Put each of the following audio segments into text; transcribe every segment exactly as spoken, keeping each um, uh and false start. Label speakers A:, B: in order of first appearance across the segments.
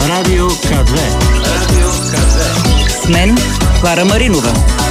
A: Радио К две. Радио К две.
B: С мен Клара Маринова.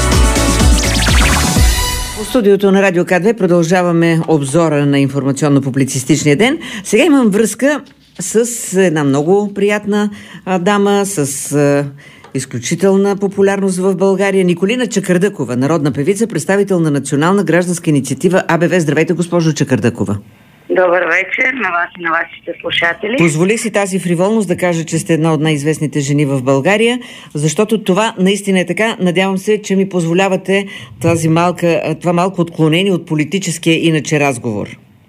B: В студиото на Радио К две продължаваме обзора на информационно-публицистичния ден. Сега имам връзка с една много приятна а, дама, с а, изключителна популярност в България. Николина Чакърдъкова, народна певица, представител на Национална гражданска инициатива А Б В. Здравейте, госпожо Чакърдъкова.
C: Добър вечер на вас и на вашите слушатели.
B: Позволих си тази фриволност да кажа, че сте една от най-известните жени в България, защото това наистина е така. Надявам се, че ми позволявате тази малка, това малко отклонение от политическия иначе разговор.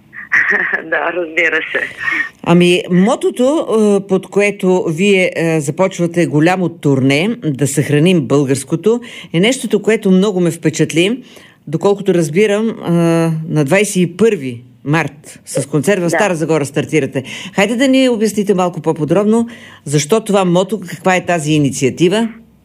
C: Да, разбира се.
B: Ами, мотото, под което вие започвате голямо турне да съхраним българското, е нещото, което много ме впечатли. Доколкото разбирам, на двадесет и първи март с концерт в да. Стара Загора стартирате. Хайде да ни обясните малко по-подробно защо това мото, каква е тази инициатива?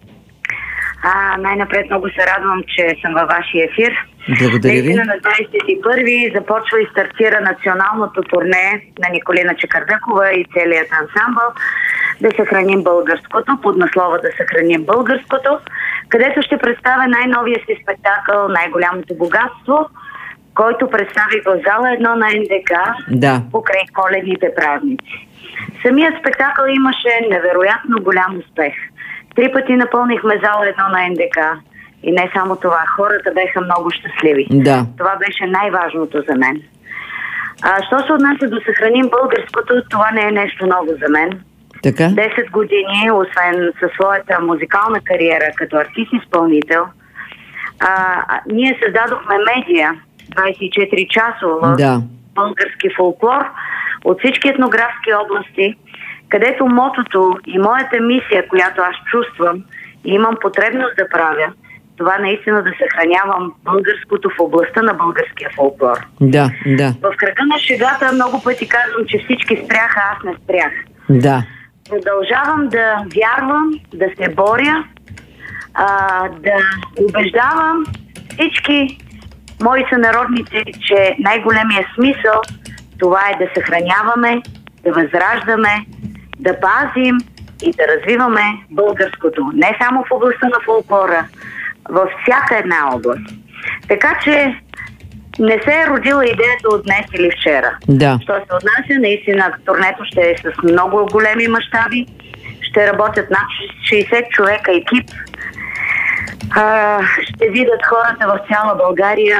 C: А, най-напред много се радвам, че съм във вашия ефир.
B: Благодаря ви.
C: На двадесет и първи започва и стартира националното турне на Николина Чакърдъкова и целият ансамбъл да съхраним българското, под наслова да съхраним българското, където ще представя най-новия си спектакъл "Най-голямото богатство", който представи в зала едно на Н Д К
B: да.
C: покрай коледните празници. Самият спектакъл имаше невероятно голям успех. Три пъти напълнихме зала едно на Н Д К и не само това, хората бяха много щастливи.
B: Да.
C: Това беше най-важното за мен. А, що се отнася до съхраним българското, това не е нещо ново за мен.
B: Така?
C: Десет години, освен със своята музикална кариера като артист-изпълнител, а, а, ние създадохме медия двадесет и четири часова
B: да.
C: български фолклор от всички етнографски области, където мотото и моята мисия, която аз чувствам и имам потребност да правя, това наистина да съхранявам българското в областта на българския фолклор.
B: Да, да.
C: В кръга на шегата много пъти казвам, че всички спряха, аз не спрях.
B: Да.
C: Продължавам да вярвам, да се боря, а, да убеждавам всички мои сънародници, че най-големият смисъл това е да съхраняваме, да възраждаме, да пазим и да развиваме българското. Не само в областта на фолклора, във всяка една област. Така че не се е родила идеята от днес или вчера.
B: Да.
C: Що се отнася, наистина турнето ще е с много големи мащаби. Ще работят над шейсет човека екип. А, ще видят хората в цяла България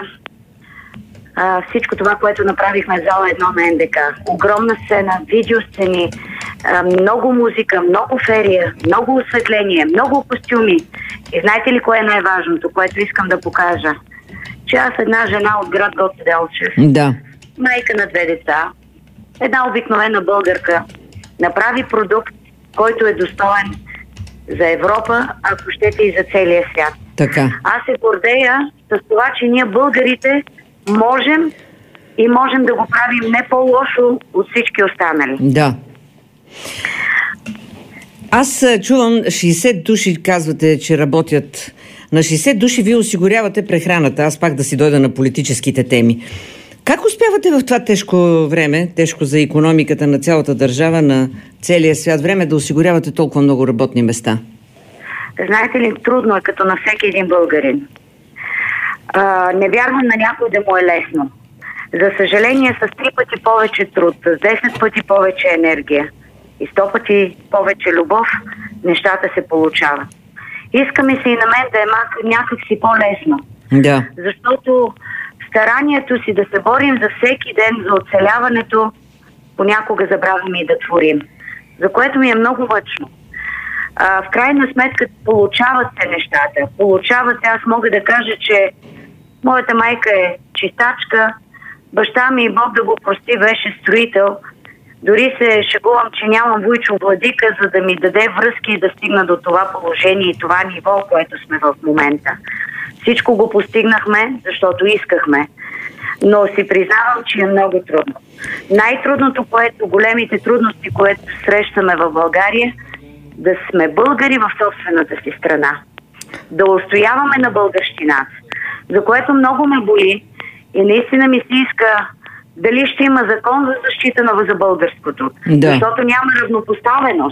C: а, всичко това, което направихме в зала едно на Н Д К. Огромна сцена, видеосцени, а, много музика, много ферия, много осветление, много костюми. И знаете ли кое е най-важното, което искам да покажа? Че аз една жена от град Гоце Делчев,
B: да.
C: майка на две деца, една обикновена българка, направи продукт, който е достоен за Европа, ако щете и за целия свят.
B: Така.
C: Аз се гордея с това, че ние българите можем и можем да го правим не по-лошо от всички останали.
B: Да. Аз чувам шейсет души, казвате, че работят. На шейсет души вие осигурявате прехраната. Аз пак да си дойда на политическите теми. Как успявате в това тежко време, тежко за икономиката на цялата държава, на целия свят време, да осигурявате толкова много работни места?
C: Знаете ли, трудно е като на всеки един българин. А, не вярвам на някой да му е лесно. За съжаление, с три пъти повече труд, с десет пъти повече енергия и сто пъти повече любов, нещата се получават. Искаме се и на мен да е някак си по-лесно.
B: Да. Защото
C: старанието си да се борим за всеки ден, за оцеляването, понякога забравяме и да творим. За което ми е много мъчно. А, в крайна сметка получават се нещата. Получават се, аз мога да кажа, че моята майка е чистачка, баща ми, Бог да го прости, беше строител. Дори се шегувам, че нямам Вуйчо Владика, за да ми даде връзки и да стигна до това положение и това ниво, което сме в момента. Всичко го постигнахме, защото искахме. Но си признавам, че е много трудно. Най-трудното, което, големите трудности, които срещаме в България, да сме българи в собствената си страна. Да устояваме на българщината, за което много ме боли и наистина ми се иска дали ще има закон за защита на за българското.
B: Да.
C: Защото няма равнопоставеност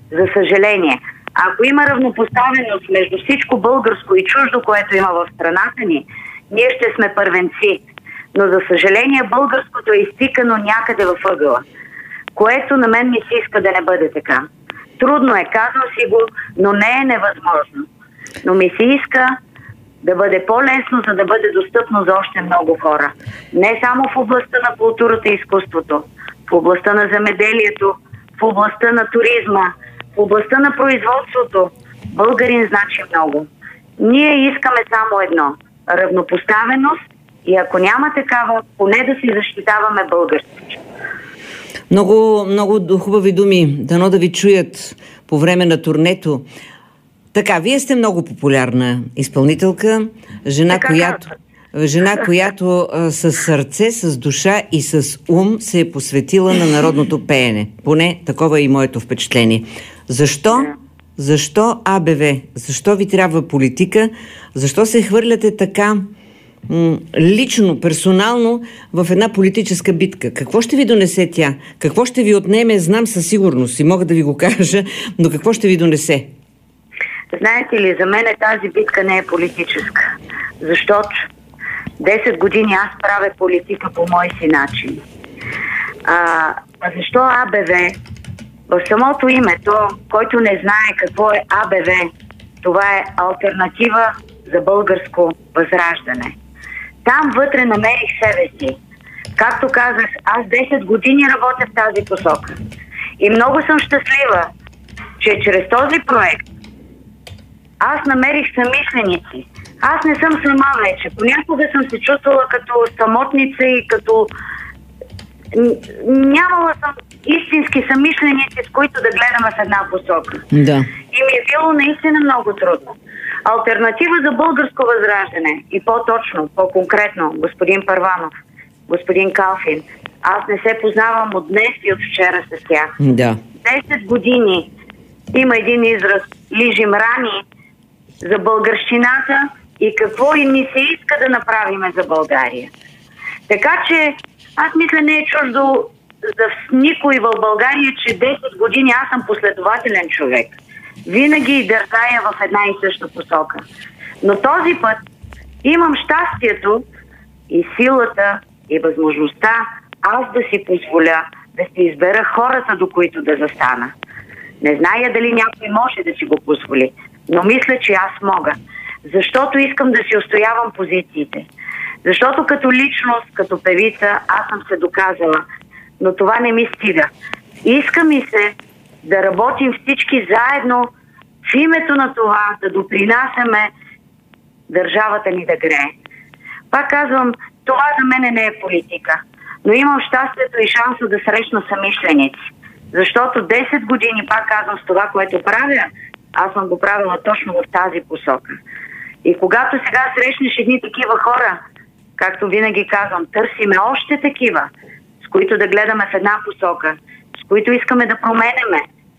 C: За съжаление. Ако има равнопоставеност между всичко българско и чуждо, което има в страната ни, ние ще сме първенци. Но за съжаление българското е изтикано някъде във ъгъла, което на мен ми се иска да не бъде така. Трудно е, казвам си го, но не е невъзможно. Но ми се иска да бъде по-лесно, за да бъде достъпно за още много хора. Не само в областта на културата и изкуството, в областта на земеделието, в областта на туризма, в областта на производството. Българин значи много. Ние искаме само едно – равнопоставеност, и ако няма такава, поне да си защитаваме българството.
B: Много, много хубави думи. Дано да ви чуят по време на турнето. Така, вие сте много популярна изпълнителка, жена, така, която, жена, която а, с сърце, с душа и с ум се е посветила на народното пеене. Поне такова е и моето впечатление. Защо? Защо АБВ? Защо ви трябва политика? Защо се хвърляте така м- лично, персонално в една политическа битка? Какво ще ви донесе тя? Какво ще ви отнеме? Знам със сигурност и мога да ви го кажа, но какво ще ви донесе?
C: Знаете ли, за мен тази битка не е политическа, защото десет години аз правя политика по мой си начин. А, а защо АБВ? В самото име, то, който не знае какво е АБВ, това е алтернатива за българско възраждане. Там вътре намерих себе си. Както казах, аз десет години работя в тази посока. И много съм щастлива, че чрез този проект аз намерих съмишленици. Аз не съм сама вече. Понякога съм се чувствала като самотница и като... Нямала съм истински съмишленици, с които да гледаме в една посока.
B: Да.
C: И ми е било наистина много трудно. Алтернатива за българско възраждане и по-точно, по-конкретно, господин Първанов, господин Калфин, аз не се познавам от днес и от вчера с тях.
B: Да.
C: десет години има един израз лижим рани за българщината и какво и ни се иска да направиме за България. Така че аз мисля не е чуждо за никой в България, че десет години аз съм последователен човек. Винаги дързая в една и съща посока. Но този път имам щастието и силата и възможността аз да си позволя да си избера хората, до които да застана. Не зная дали някой може да си го позволи, но мисля, че аз мога. Защото искам да си устоявам позициите. Защото като личност, като певица, аз съм се доказала. Но това не ми стига. Иска ми се да работим всички заедно в името на това, да допринасяме държавата ни да грее. Пак казвам, това за мен не е политика. Но имам щастието и шанса да срещна самишленици. Защото десет години, пак казвам, с това, което правя, аз съм го правила точно в тази посока. И когато сега срещнеш едни такива хора, както винаги казвам, търсиме още такива, с които да гледаме в една посока, с които искаме да променяме,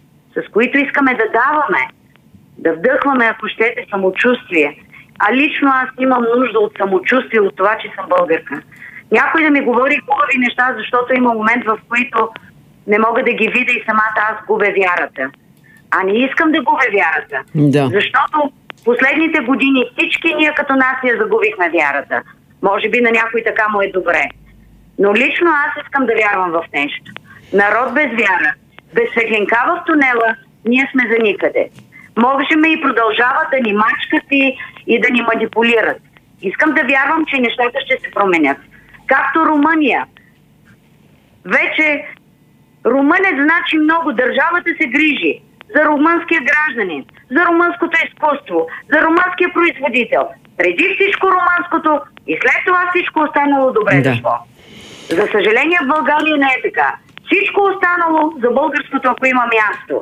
C: с които искаме да даваме, да вдъхваме, ако щете, самочувствие. А лично аз имам нужда от самочувствие, от това, че съм българка. Някой да ми говори хубави неща, защото има момент, в който не мога да ги видя и самата аз губя вярата. А не искам да губя вярата.
B: Да.
C: Защото последните години всички ние като нация загубихме вярата. Може би на някой така му е добре. Но лично аз искам да вярвам в нещо. Народ без вяра, без светлинка в тунела, ние сме за никъде. Можем и продължават да ни мачкат и, и да ни манипулират. Искам да вярвам, че нещата ще се променят. Както Румъния. Вече румънец значи много. Държавата се грижи за румънския гражданин, за румънското изкуство, за румънския производител. Преди всичко румънското и след това всичко останало добре
B: да.
C: дошло. За съжаление в България не е така. Всичко останало за българското, ако има място.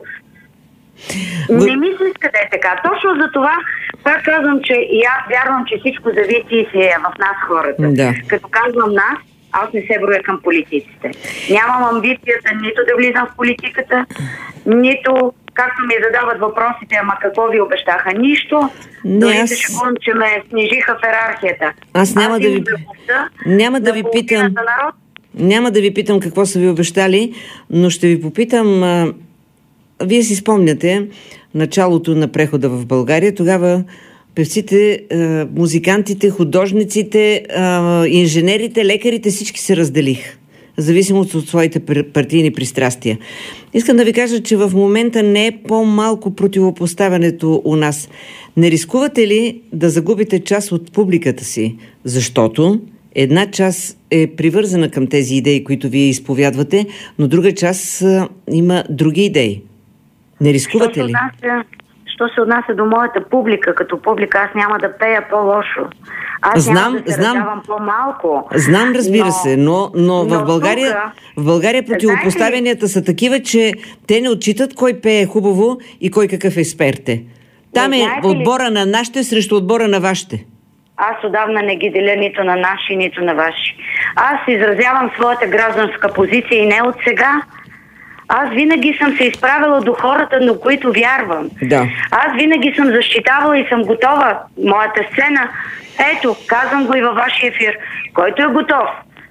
B: Го...
C: Не мисля къде е така. Точно за това пак казвам, че и аз вярвам, че всичко зависи и си е в нас хората.
B: Да.
C: Като казвам нас, аз не се броя към политиците. Нямам амбицията нито да влизам в политиката, нито както ми задават въпросите, ама какво ви обещаха? Нищо. Дори аз... се шегувам, че ме снижиха в йерархията.
B: Аз няма аз да ви... Няма да ви питам... Няма да ви питам какво са ви обещали, но ще ви попитам... А... вие си спомняте началото на прехода в България. Тогава певците, музикантите, художниците, инженерите, лекарите, всички се разделиха, в зависимост от своите партийни пристрастия. Искам да ви кажа, че в момента не е по-малко противопоставянето у нас. Не рискувате ли да загубите част от публиката си? Защото една част е привързана към тези идеи, които вие изповядвате, но друга част а, има други идеи. Не рискувате
C: що
B: ли?
C: Отнася, що се отнася до моята публика, като публика, аз няма да пея по-лошо. Аз
B: Знам,
C: няма да се
B: знам.
C: раздавам по-малко.
B: Знам, разбира
C: но,
B: се, но, но, но в, България,
C: тука,
B: в България противопоставянията са такива, че те не отчитат кой пее хубаво и кой какъв експерт е. Там е отбора на нашите срещу отбора на вашите.
C: Аз отдавна не ги деля нито на наши, нито на ваши. Аз изразявам своята гражданска позиция и не от сега. Аз винаги съм се изправила до хората, на които вярвам.
B: Да.
C: Аз винаги съм защитавала и съм готова. Моята сцена, ето, казвам го и във вашия ефир, който е готов,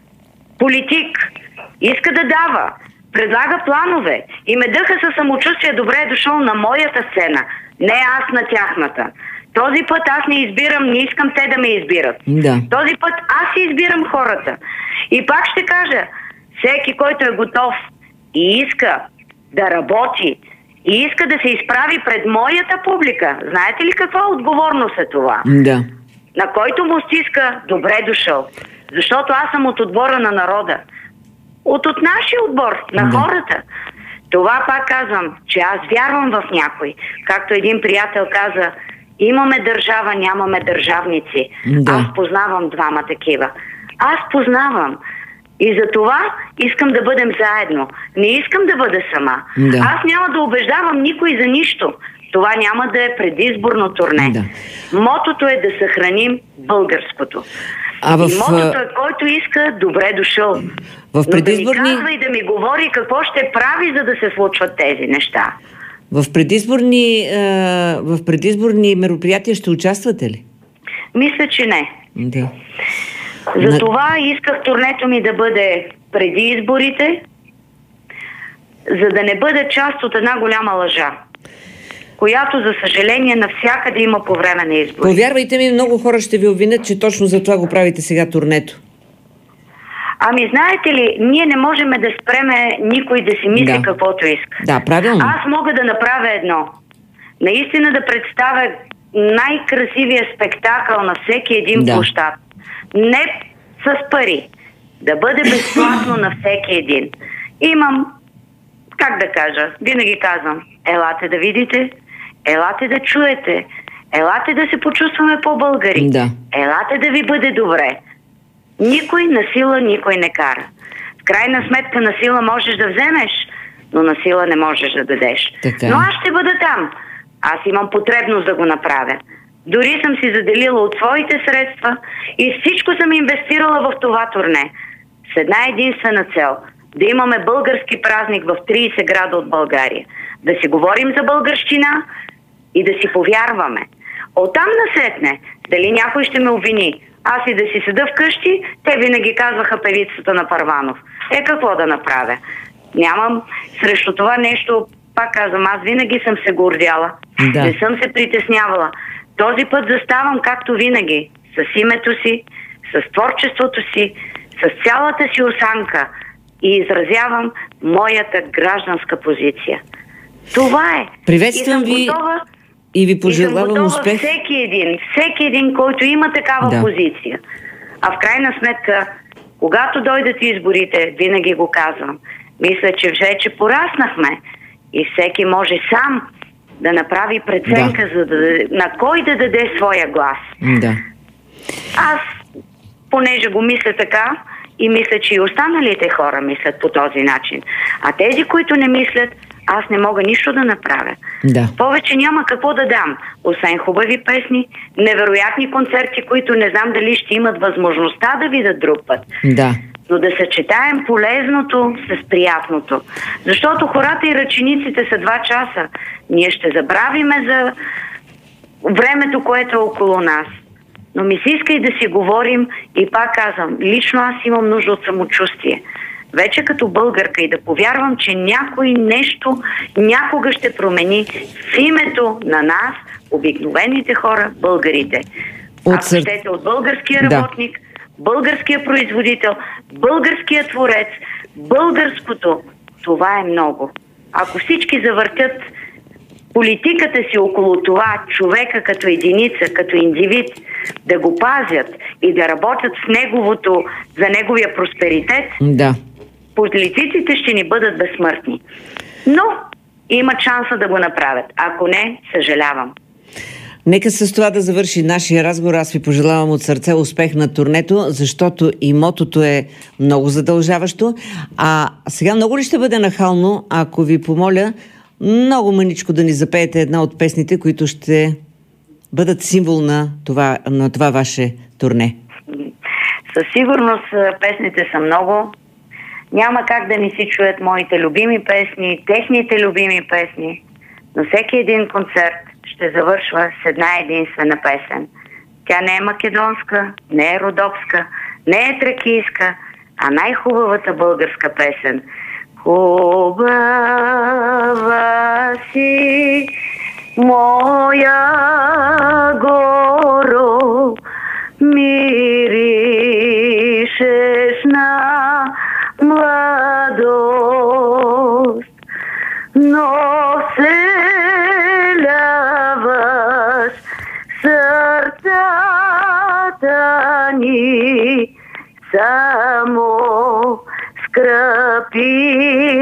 C: политик, иска да дава, предлага планове и ме дъха със самочувствие, добре е дошъл на моята сцена, не аз на тяхната. Този път аз не избирам, не искам те да ме избират.
B: Да.
C: Този път аз си избирам хората. И пак ще кажа, всеки, който е готов и иска да работи, и иска да се изправи пред моята публика, знаете ли каква отговорност е това?
B: Да.
C: На който му стиска, добре дошъл. Защото аз съм от отбора на народа. От, от нашия отбор, на
B: Да.
C: хората. Това пак казвам, че аз вярвам в някой. Както един приятел каза, имаме държава, нямаме държавници.
B: Да.
C: Аз познавам двама такива. Аз познавам. И за това искам да бъдем заедно. Не искам да бъда сама.
B: Да.
C: Аз няма да убеждавам никой за нищо. Това няма да е предизборно турне.
B: Да.
C: Мотото е да съхраним българското.
B: А в,
C: И мотото е, който иска, добре дошъл.
B: в предизборни...
C: Но да ми казва и да ми говори какво ще прави, за да се случват тези неща.
B: В предизборни, е, в предизборни мероприятия ще участвате ли?
C: Мисля, че не.
B: Да.
C: Затова исках турнето ми да бъде преди изборите, за да не бъде част от една голяма лъжа, която, за съжаление, навсякъде има по време на избори.
B: Повярвайте ми, много хора ще ви обвинят, че точно за това го правите сега турнето.
C: Ами, знаете ли, ние не можем да спреме никой да си мисли
B: Да.
C: каквото иска.
B: Да, правилно.
C: Аз мога да направя едно. Наистина да представя най-красивия спектакъл на всеки един
B: Да.
C: площад. Не с пари. Да бъде безплатно на всеки един. Имам, как да кажа, винаги казвам, елате да видите, елате да чуете, елате да се почувстваме по-българи.
B: Да.
C: Елате да ви бъде добре. Никой на сила никой не кара. В крайна сметка на сила можеш да вземеш, но на сила не можеш да дадеш.
B: Така.
C: Но аз ще бъда там. Аз имам потребност да го направя. Дори съм си заделила от своите средства и всичко съм инвестирала в това турне. С една единствена цел. Да имаме български празник в трийсет града от България. Да си говорим за българщина и да си повярваме. Оттам насетне, дали някой ще ме обвини, аз и да си седа вкъщи, те винаги казваха певицата на Първанов. Е, какво да направя? Нямам срещу това нещо, пак казвам, аз винаги съм се гордяла.
B: Да.
C: Не съм се притеснявала. Този път заставам както винаги, с името си, с творчеството си, с цялата си осанка и изразявам моята гражданска позиция. Това е.
B: Приветствам
C: и съм
B: ви
C: готова,
B: и ви
C: и съм
B: пожелавам
C: готова
B: успех.
C: всеки един, всеки един, който има такава
B: Да.
C: позиция. А в крайна сметка, когато дойдат изборите, винаги го казвам, мисля, че вече пораснахме и всеки може сам да направи преценка,
B: Да.
C: за да, на кой да даде своя глас.
B: Да.
C: Аз, понеже го мисля така, и мисля, че и останалите хора мислят по този начин. А тези, които не мислят, аз не мога нищо да направя.
B: Да.
C: Повече няма какво да дам, освен хубави песни, невероятни концерти, които не знам дали ще имат възможността да видят друг път.
B: Да.
C: Но да съчетаем полезното с приятното. Защото хората и ръчениците са два часа. Ние ще забравиме за времето, което е около нас. Но ми се иска и да си говорим, и пак казвам, лично аз имам нужда от самочувствие. вече като българка и да повярвам, че някой нещо някога ще промени в името на нас, обикновените хора, българите.
B: От
C: Ако
B: сър...
C: щете, от българския
B: Да.
C: работник, българския производител, българския творец, българското, това е много. Ако всички завъртят политиката си около това, човека като единица, като индивид, да го пазят и да работят с неговото, за неговия просперитет,
B: Да.
C: политиците ще ни бъдат безсмъртни. Но имат шанса да го направят. Ако не, съжалявам.
B: Нека с това да завърши нашия разговор. Аз ви пожелавам от сърце успех на турнето, защото и мотото е много задължаващо. А сега много ли ще бъде нахално, ако ви помоля много мъничко да ни запеете една от песните, които ще бъдат символ на това, на това ваше турне?
C: Със сигурност песните са много. Няма как да не си чуят моите любими песни, техните любими песни, но всеки един концерт ще завършва с една единствена песен. Тя не е македонска, не е родопска, не е тракийска, а най-хубавата българска песен. Хубава си, моя горо, миришеш на младост, но се ляваш сърцата ни само скръпи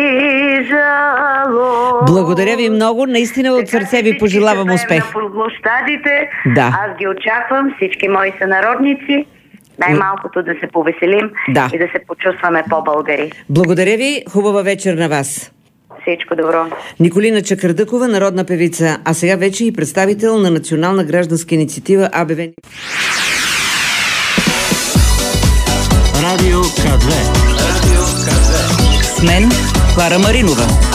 C: жало.
B: Благодаря ви много. Наистина от сърце ви пожелавам успех.
C: На площадите.
B: Да.
C: Аз ги очаквам, всички мои сънародници. Най-малкото да се повеселим
B: Да.
C: и да се почувстваме по-българи.
B: Благодаря ви. Хубава вечер на вас.
C: Всичко добро.
B: Николина Чакърдъкова, народна певица, а сега вече и представител на Национална гражданска инициатива АБВ.
A: Радио К две. Радио К две.
B: С мен Клара Маринова.